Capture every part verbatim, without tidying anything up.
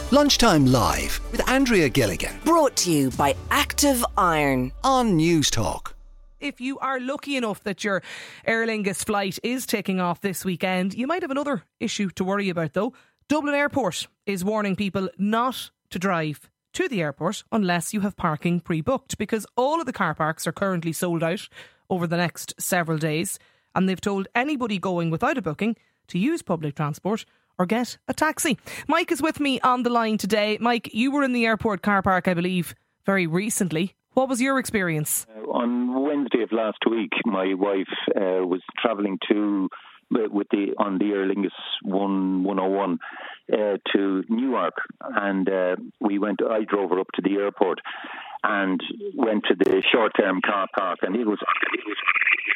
Lunchtime Live with Andrea Gilligan. Brought to you by Active Iron on News Talk. If you are lucky enough that your Aer Lingus flight is taking off this weekend, you might have another issue to worry about though. Dublin Airport is warning people not to drive to the airport unless you have parking pre-booked, because all of the car parks are currently sold out over the next several days, and they've told anybody going without a booking to use public transport or get a taxi. Mike is with me on the line today. Mike, you were in the airport car park, I believe, very recently. What was your experience? Uh, on Wednesday of last week, my wife uh, was travelling to with the on the Aer Lingus one oh one uh, to Newark, and uh, we went. I drove her up to the airport and went to the short-term car park, and it was. It was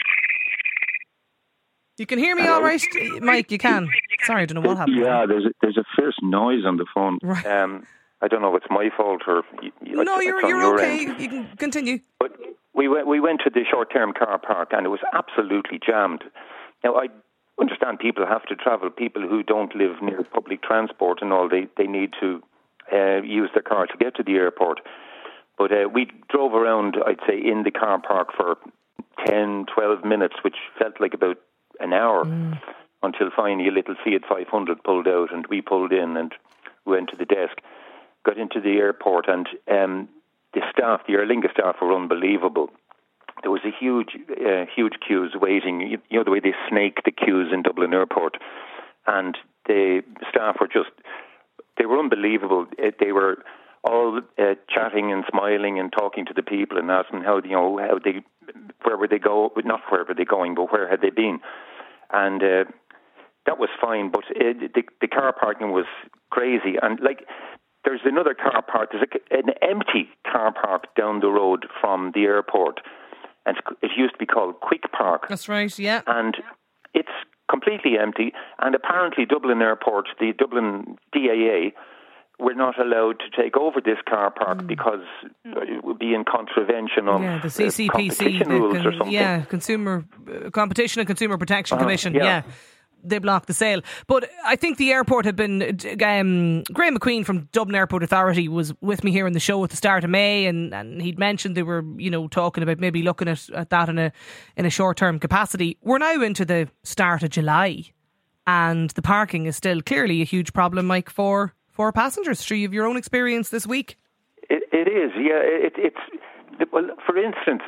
You can hear me all right, Mike? You can. Sorry, I don't know what happened. Yeah, there's a, there's a fierce noise on the phone. Right. Um, I don't know if it's my fault or... You, no, you're you're your okay. End. You can continue. But we went, we went to the short-term car park and it was absolutely jammed. Now, I understand people have to travel. People who don't live near public transport and all, they, they need to uh, use their car to get to the airport. But uh, we drove around, I'd say, in the car park for ten, twelve minutes, which felt like about an hour, mm. until finally a little Fiat five hundred pulled out and we pulled in and went to the desk, got into the airport, and um, the staff, the Aer Lingus staff, were unbelievable. There was a huge, uh, huge queues waiting. You, you know the way they snake the queues in Dublin Airport, and the staff were just, they were unbelievable. It, they were all uh, chatting and smiling and talking to the people and asking how, you know, how they, where were they go, not where were they going, but where had they been. And uh, that was fine, but it, the, the car parking was crazy. And like, there's another car park, there's a, an empty car park down the road from the airport, and it used to be called Quick Park. That's right, yeah. And it's completely empty, and apparently Dublin Airport, the Dublin D A A, we're not allowed to take over this car park mm. because it would be in contravention of yeah, the C C P C, uh, competition the, rules con- or something. Yeah, Consumer uh, Competition and Consumer Protection uh-huh, Commission. Yeah. yeah, they blocked the sale. But I think the airport had been. Um, Graham McQueen from Dublin Airport Authority was with me here in the show at the start of May, and, and he'd mentioned they were, you know, talking about maybe looking at, at that in a in a short term capacity. We're now into the start of July, and the parking is still clearly a huge problem, Mike, for. for passengers. Sure, you have your own experience this week. It, it is, yeah. It, it's well. For instance,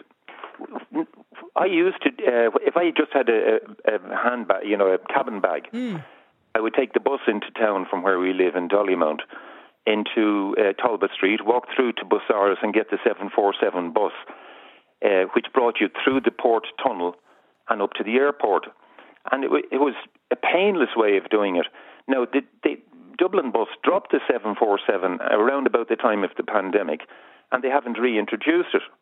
I used to uh, if I just had a, a handbag, you know, a cabin bag, mm. I would take the bus into town from where we live in Dollymount into uh, Talbot Street, walk through to Busaras and get the seven forty-seven bus, uh, which brought you through the port tunnel and up to the airport. And it, it was a painless way of doing it. Now, the, the Dublin bus dropped the seven forty-seven around about the time of the pandemic, and they haven't reintroduced it.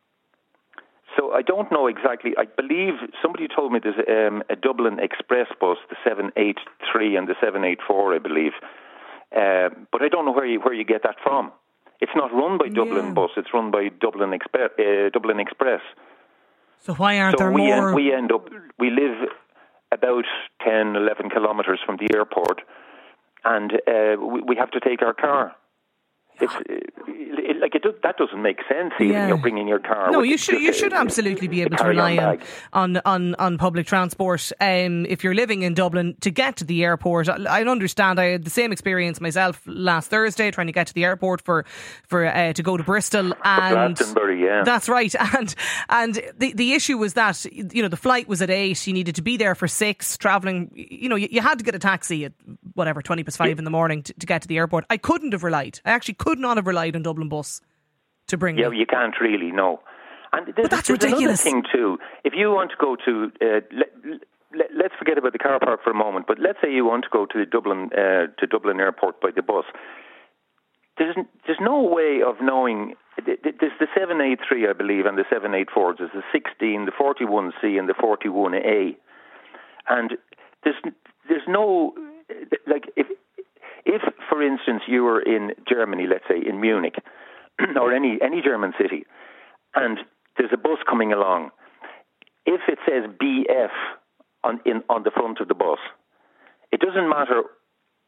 So I don't know exactly. I believe somebody told me there's um, a Dublin Express bus, the seven eighty-three and the seven eighty-four, I believe. Uh, but I don't know where you where you get that from. It's not run by Dublin yeah. Bus. It's run by Dublin Express. Uh, Dublin Express. So why aren't so there we more? End, we end up. We live about ten, eleven kilometres from the airport. And uh, we, we have to take our car. It's it, it, like it does, that doesn't make sense. Even yeah. you're bringing your car. No, with you should just you a, should absolutely be able to rely on, on on on public transport. Um, if you're living in Dublin, to get to the airport, I, I understand. I had the same experience myself last Thursday, trying to get to the airport for for uh, to go to Bristol and Glastonbury. Yeah, that's right. And and the the issue was that, you know, the flight was at eight. You needed to be there for six. Traveling, you know, you, you had to get a taxi at whatever twenty past five yeah. in the morning to, to get to the airport. I couldn't have relied. I actually could not have relied on Dublin Bus to bring yeah, me. you can't really, no. And there's, but that's there's ridiculous. Another thing too. If you want to go to, uh, let, let, let's forget about the car park for a moment. But let's say you want to go to Dublin, uh, to Dublin Airport by the bus. There's there's no way of knowing. There's the seven eighty-three, I believe, and the seven eighty-four. There's the sixteen, the forty-one C, and the forty-one A. And there's there's no like if if for instance you were in Germany, let's say in Munich, or any any German city, and there's a bus coming along. If it says B F on in on the front of the bus, it doesn't matter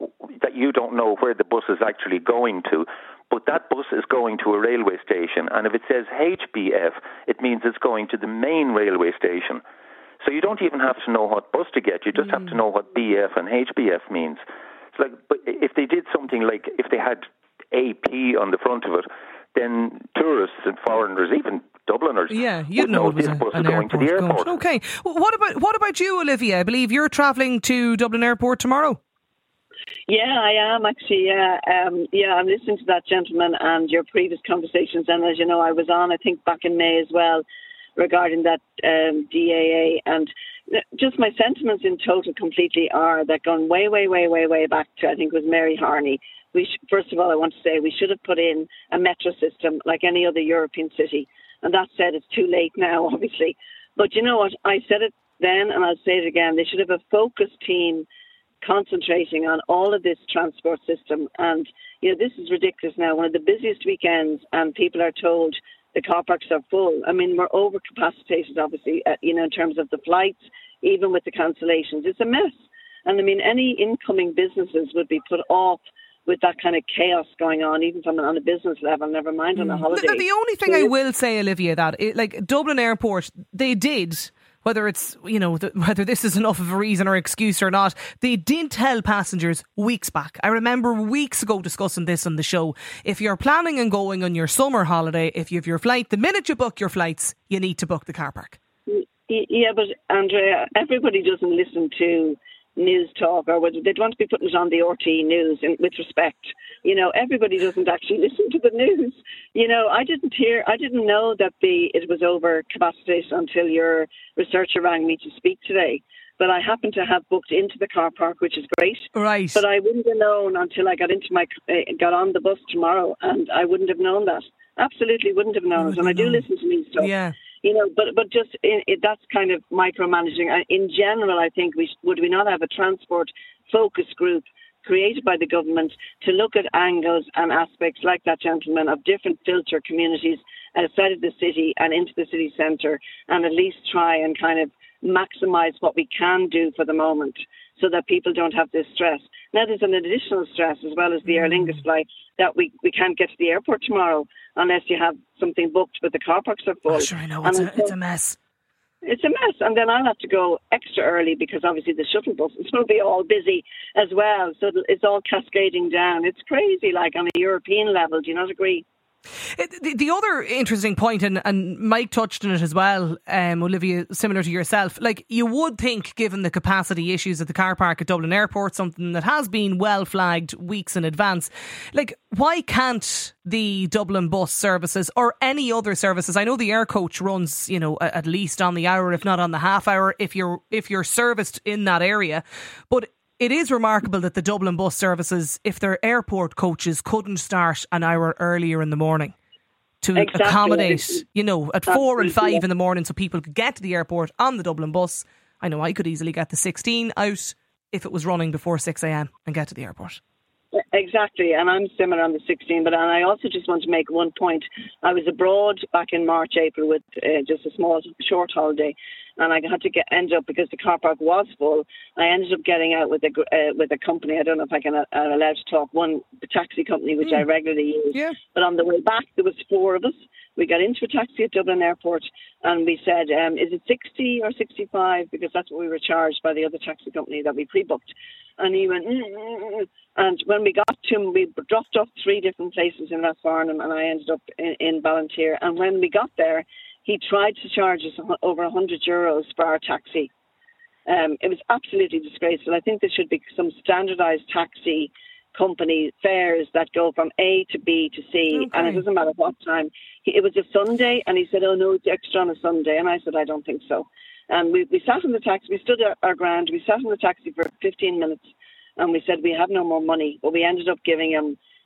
that you don't know where the bus is actually going to, but that bus is going to a railway station, and if it says H B F, it means it's going to the main railway station. So you don't even have to know what bus to get, you just mm. have to know what B F and H B F means. It's like, but if they did something like, if they had A P on the front of it, then tourists and foreigners, even Dubliners, yeah, you'd know, know it was this a, bus an is going to the airport. Going. Okay, well, what about what about you, Olivia? I believe you're travelling to Dublin Airport tomorrow. Yeah, I am actually. Yeah, um, yeah, I'm listening to that gentleman and your previous conversations, and as you know, I was on, I think, back in May as well, regarding that um, D A A, and just my sentiments in total completely are that going way, way, way, way, way back to, I think it was Mary Harney. We sh- first of all, I want to say we should have put in a metro system like any other European city. And that said, it's too late now, obviously. But you know what? I said it then and I'll say it again. They should have a focused team concentrating on all of this transport system. And, you know, this is ridiculous now. One of the busiest weekends, and people are told the car parks are full. I mean, we're overcapacitated, obviously, uh, you know, in terms of the flights, even with the cancellations. It's a mess. And, I mean, any incoming businesses would be put off with that kind of chaos going on, even from on a business level, never mind on a holiday. The, the only thing I will say, Olivia, that it, like Dublin Airport, they did, whether it's, you know, the, whether this is enough of a reason or excuse or not, they did tell passengers weeks back. I remember weeks ago discussing this on the show. If you're planning on going on your summer holiday, if you have your flight, the minute you book your flights, you need to book the car park. Yeah, but Andrea, everybody doesn't listen to news talk, or whether they'd want to be putting it on the R T E news, in, with respect. You know, everybody doesn't actually listen to the news. You know, I didn't hear, I didn't know that the it was over capacity until your researcher rang me to speak today. But I happen to have booked into the car park, which is great. Right. But I wouldn't have known until I got into my uh, got on the bus tomorrow, and I wouldn't have known that. Absolutely wouldn't have known it. And I do listen to news talk. Yeah. You know, but but just it, it, that's kind of micromanaging. In general, I think we sh- would we not have a transport focus group created by the government to look at angles and aspects like that gentleman of different filter communities outside of the city and into the city centre, and at least try and kind of maximise what we can do for the moment, so that people don't have this stress. Now there's an additional stress as well as the Aer Lingus flight that we, we can't get to the airport tomorrow unless you have something booked, but the car parks are full. Oh, sure, I know. It's, a, it's a mess. It's a mess. And then I'll have to go extra early because obviously the shuttle buses will be all busy as well. So it's all cascading down. It's crazy, like on a European level. Do you not agree? The, the other interesting point, and, and Mike touched on it as well, um, Olivia, similar to yourself, like you would think, given the capacity issues at the car park at Dublin Airport, something that has been well flagged weeks in advance, like why can't the Dublin bus services or any other services, I know the Air Coach runs, you know, at least on the hour, if not on the half hour, if you're if you're serviced in that area, but it is remarkable that the Dublin bus services, if their airport coaches couldn't start an hour earlier in the morning to exactly. accommodate, you know, at Absolutely. four and five in the morning so people could get to the airport on the Dublin bus. I know I could easily get the sixteen out if it was running before six a.m. and get to the airport. Exactly, and I'm similar on the sixteen, but and I also just want to make one point. I was abroad back in March, April with uh, just a small, short holiday, and I had to get end up, because the car park was full, I ended up getting out with a uh, with a company. I don't know if I can uh, I'm allowed to talk, one the taxi company, which mm. I regularly use. Yeah. But on the way back, there was four of us. We got into a taxi at Dublin Airport, and we said, um, is it sixty or sixty-five? Because that's what we were charged by the other taxi company that we pre-booked. And he went, mm-hmm. And when we got to him, we dropped off three different places in Rathfarnham, and I ended up in, in Ballantyre. And when we got there, he tried to charge us over one hundred euros for our taxi. Um, it was absolutely disgraceful. I think there should be some standardised taxi company fares that go from A to B to C, okay. And it doesn't matter what time. He, it was a Sunday, and he said, oh no, it's extra on a Sunday. And I said, I don't think so. And we, we sat in the taxi, we stood our, our ground, we sat in the taxi for fifteen minutes, and we said we have no more money, but we ended up giving him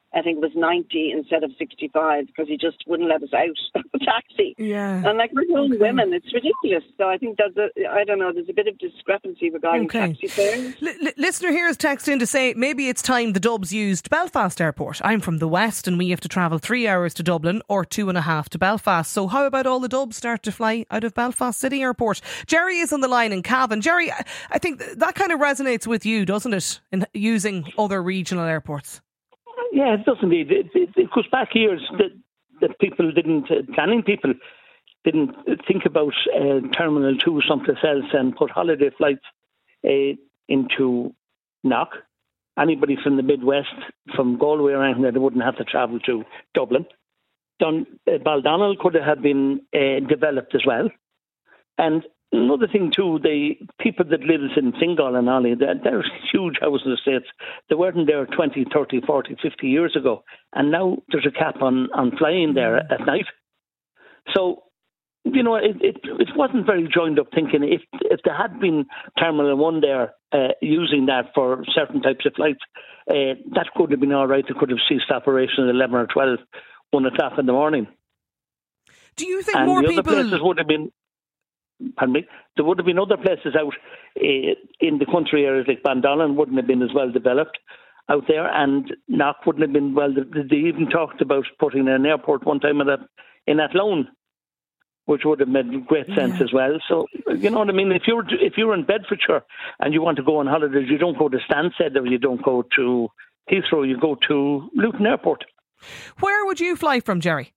I think it was ninety instead of sixty-five, because he just wouldn't let us out of the taxi. Yeah. And like, we're young Okay. women, it's ridiculous. So I think that's a, I don't know, there's a bit of discrepancy regarding Okay. taxi fares. L- l- listener here is texting to say maybe it's time the Dubs used Belfast Airport. I'm from the West and we have to travel three hours to Dublin or two and a half to Belfast. So how about all the Dubs start to fly out of Belfast City Airport? Jerry is on the line in Cavan. Jerry, I I think th- that kind of resonates with you, doesn't it, in using other regional airports? Yeah, it does indeed. It, it, it goes back years that, that people didn't, uh, planning people didn't think about uh, Terminal two someplace else and put holiday flights uh, into Knock. Anybody from the Midwest, from Galway or anything, they wouldn't have to travel to Dublin. Dun, uh, Baldonnel could have been uh, developed as well. And another thing too, the people that lives in Fingal and Ollie, they're, they're huge housing estates. They weren't there twenty, thirty, forty, fifty years ago. And now there's a cap on, on flying there at night. So, you know, it, it it wasn't very joined up thinking. If if there had been Terminal one there uh, using that for certain types of flights, uh, that could have been all right. It could have ceased operation at eleven or twelve, one o'clock in the morning. Do you think And more the people... other places would have been... Pardon me. There would have been other places out uh, in the country areas like Bandolin wouldn't have been as well developed out there, and Knock wouldn't have been well. They even talked about putting an airport one time in, a, in Athlone, which would have made great sense Yeah. as well. So you know what I mean. If you're if you're in Bedfordshire and you want to go on holidays, you don't go to Stansted or you don't go to Heathrow. You go to Luton Airport. Where would you fly from, Jerry?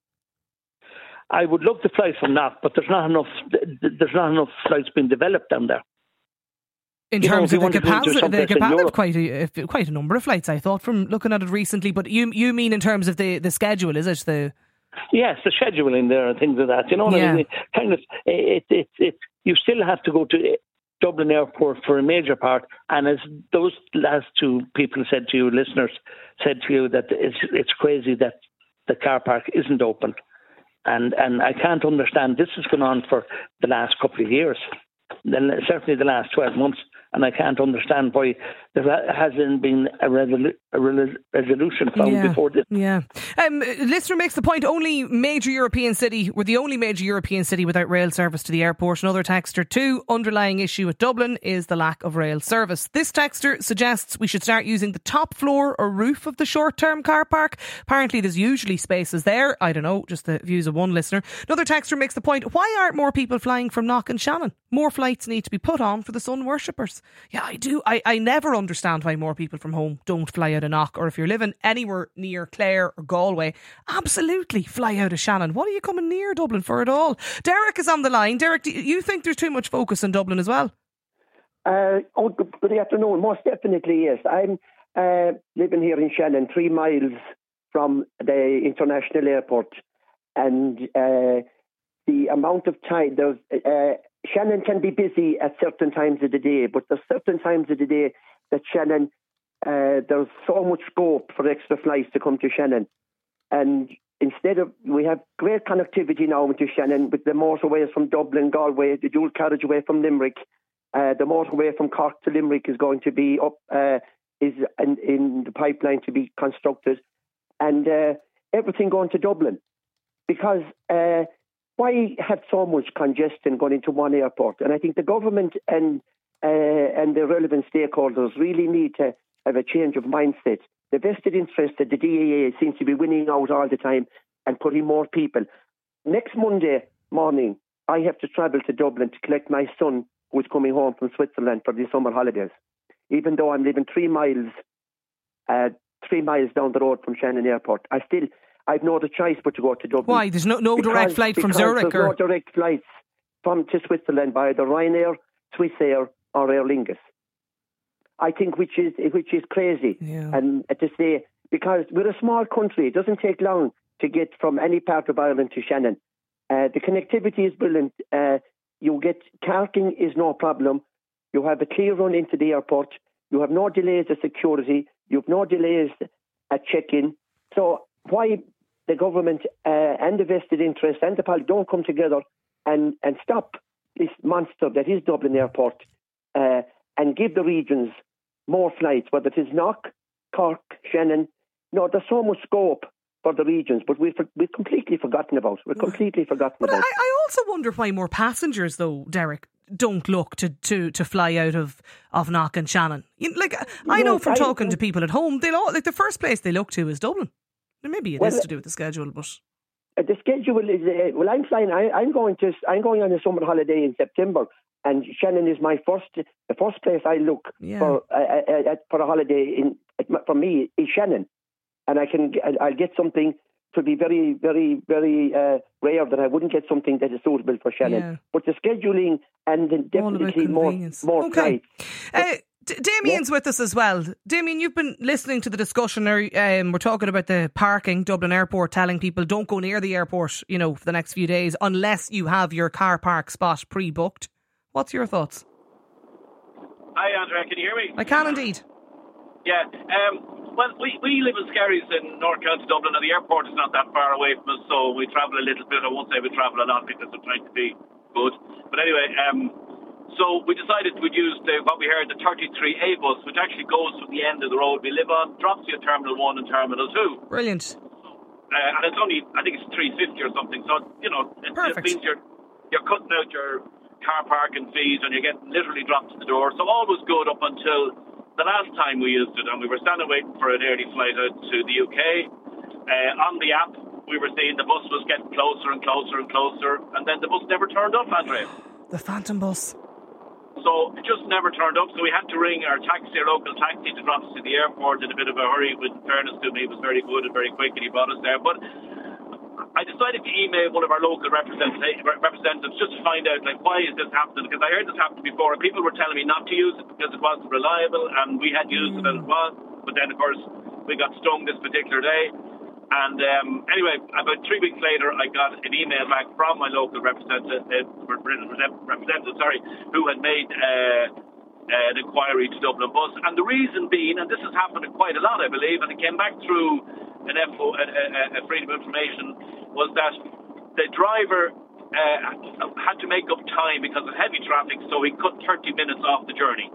I would love to fly from Knock, but there's not enough. There's not enough flights being developed down there. In You know, terms if you of the want to go into capacity, the someplace in capacity, Europe. quite a quite a number of flights. I thought from looking at it recently. But you you mean in terms of the, the schedule? Is it the? Yes, the scheduling there and things like that. You know what Yeah. I mean? Kind of, it, it, it, you still have to go to Dublin Airport for a major part. And as those last two people said to you, listeners said to you, that it's it's crazy that the car park isn't open. And and I can't understand. This has gone on for the last couple of years, then certainly the last twelve months, and I can't understand why there hasn't been a, resolu- a re- resolution found Yeah. before this. Yeah. Um, listener makes the point, only major European city, we're the only major European city without rail service to the airport. Another texter, too, underlying issue at Dublin is the lack of rail service. This texter suggests we should start using the top floor or roof of the short-term car park. Apparently there's usually spaces there. I don't know, just the views of one listener. Another texter makes the point, why aren't more people flying from Knock and Shannon? More flights need to be put on for the sun worshippers. Yeah, I do. I, I never understand why more people from home don't fly out of Knock, or if you're living anywhere near Clare or Galway, absolutely fly out of Shannon. What are you coming near Dublin for at all? Derek is on the line. Derek, do you think there's too much focus on Dublin as well? Uh, oh, good, good afternoon. Most definitely, yes. I'm uh, living here in Shannon, three miles from the international airport, and uh, the amount of time there's. Uh, Shannon can be busy at certain times of the day, but there's certain times of the day that Shannon, uh, there's so much scope for extra flights to come to Shannon. And instead of, we have great connectivity now into Shannon with the motorways from Dublin, Galway, the dual carriageway from Limerick. Uh, the motorway from Cork to Limerick is going to be up, uh, is in, in the pipeline to be constructed. And uh, everything going to Dublin. Because uh, why have so much congestion going into one airport? And I think the government and uh, and the relevant stakeholders really need to have a change of mindset. The vested interest that the D A A seems to be winning out all the time and putting more people. Next Monday morning, I have to travel to Dublin to collect my son who's coming home from Switzerland for the summer holidays. Even though I'm living three miles, uh, three miles down the road from Shannon Airport, I still... I've no other choice but to go to Dublin. Why? There's no, no because, direct flight from Zurich? There's or? no direct flights from to Switzerland by either Ryanair, Swissair or Aer Lingus. I think which is which is crazy. Yeah. And to say, because we're a small country, it doesn't take long to get from any part of Ireland to Shannon. Uh, the connectivity is brilliant. Uh, you get parking is no problem. You have a clear run into the airport. You have no delays at security. You have no delays at check-in. So why the government uh, and the vested interest and the public don't come together and, and stop this monster that is Dublin Airport uh, and give the regions more flights, whether it is Knock, Cork, Shannon, no, there's so much scope for the regions, but we've we've completely forgotten about. We're completely forgotten but about. I, I also wonder why more passengers, though, Derek, don't look to, to, to fly out of, of Knock and Shannon. You, like I know from I, talking I, to people at home, they all like the first place they look to is Dublin. Maybe it well, is to do with the schedule, but uh, the schedule is uh, well. I'm flying. I, I'm going to. I'm going on a summer holiday in September, and Shannon is my first. The first place I look yeah. for uh, uh, for a holiday in for me is Shannon, and I can. I'll get something. To be very, very, very uh, rare that I wouldn't get something that is suitable for Shannon. Yeah. But the scheduling and then definitely more, more okay. Uh, D- Damien's yeah. with us as well. Damien, you've been listening to the discussion. Um, we're talking about the parking, Dublin Airport, telling people don't go near the airport, you know, for the next few days unless you have your car park spot pre-booked. What's your thoughts? Hi, Andrea. Can you hear me? I can indeed. Yeah. Um, Well, we, we live in Skerries in North County Dublin, and the airport is not that far away from us, so we travel a little bit. I won't say we travel a lot because we're trying to be good. But anyway, um, so we decided we'd use the, what we heard, the thirty-three A bus, which actually goes from the end of the road we live on, drops you at Terminal one and Terminal two. Brilliant. Uh, and it's only, I think it's three fifty or something, so, you know, it, it means you're, you're cutting out your car parking fees and you're getting literally dropped to the door. So all was good up until the last time we used it, and we were standing waiting for an early flight out to the U K. Uh, on the app, we were seeing the bus was getting closer and closer and closer, and then the bus never turned up, Andrea. The phantom bus. So it just never turned up, so we had to ring our taxi, our local taxi, to drop us to the airport in a bit of a hurry. With fairness to him, he was very good and very quick, and he brought us there. But I decided to email one of our local representatives just to find out, like, why is this happening? Because I heard this happen before, and people were telling me not to use it because it wasn't reliable, and we had used mm. it as it was. But then, of course, we got stung this particular day. And um, anyway, about three weeks later, I got an email back from my local representative, uh, representative, sorry, who had made uh, uh, an inquiry to Dublin Bus. And the reason being, and this has happened quite a lot, I believe, and it came back through an F O, a, a, a Freedom of Information, was that the driver uh, had to make up time because of heavy traffic, so he cut thirty minutes off the journey.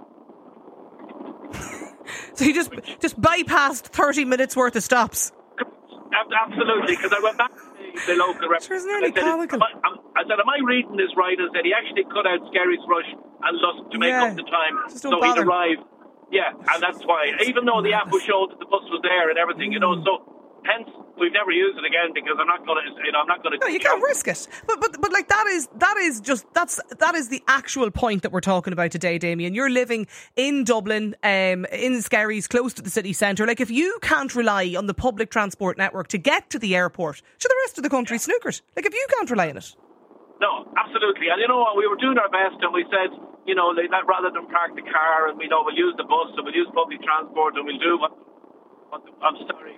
So he just just bypassed thirty minutes worth of stops. Absolutely, because I went back to the, the local representative. Sure, isn't it comical? I, I said, am I reading this right? I said, he actually cut out Skerries Rush and Lusk to make yeah, up the time, so bother. he'd arrive. Yeah, and that's why, even though the app was showed that the bus was there and everything, you know, so hence we've never used it again because I'm not going to, you know, I'm not going to. No, you can't risk it. But but but like that is that is just that's that is the actual point that we're talking about today, Damien. You're living in Dublin, um, in Skerries, close to the city centre. Like if you can't rely on the public transport network to get to the airport, should the rest of the country snookered? Like if you can't rely on it. No, absolutely. And you know what, we were doing our best, and we said, you know, like, rather than park the car, and we know we'll use the bus, and we'll use public transport, and we'll do what. what the, I'm sorry.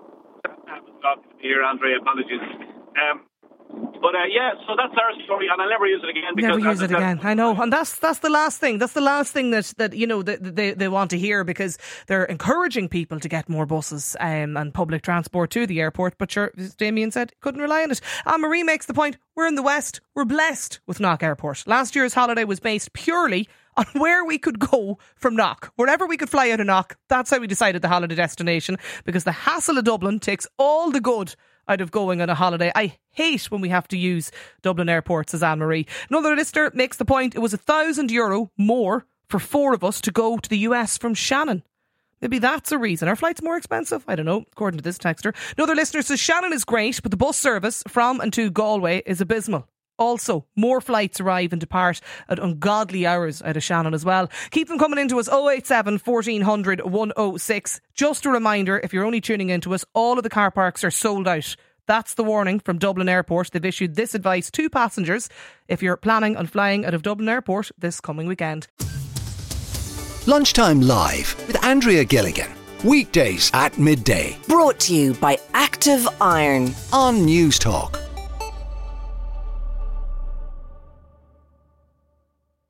Here, Andrea, apologies. Um, but uh, yeah, so that's our story, and I'll never use it again. Because never use it again. I know, and that's that's the last thing. That's the last thing that, that you know that they, they want to hear, because they're encouraging people to get more buses um, and public transport to the airport. But sure, as Damien said, couldn't rely on it. Anne Marie makes the point: we're in the West, we're blessed with Knock Airport. Last year's holiday was based purely on where we could go from Knock. Wherever we could fly out of Knock, that's how we decided the holiday destination, because the hassle of Dublin takes all the good out of going on a holiday. I hate when we have to use Dublin Airport, says Anne Marie. Another listener makes the point: it was a thousand euro more for four of us to go to the U S from Shannon. Maybe that's a reason. Are flights more expensive? I don't know, according to this texter. Another listener says Shannon is great, but the bus service from and to Galway is abysmal. Also, more flights arrive and depart at ungodly hours out of Shannon as well. Keep them coming into us, oh eight seven, fourteen hundred, one oh six. Just a reminder, if you're only tuning into us, all of the car parks are sold out. That's the warning from Dublin Airport. They've issued this advice to passengers if you're planning on flying out of Dublin Airport this coming weekend. Lunchtime Live with Andrea Gilligan. Weekdays at midday. Brought to you by Active Iron On News Talk.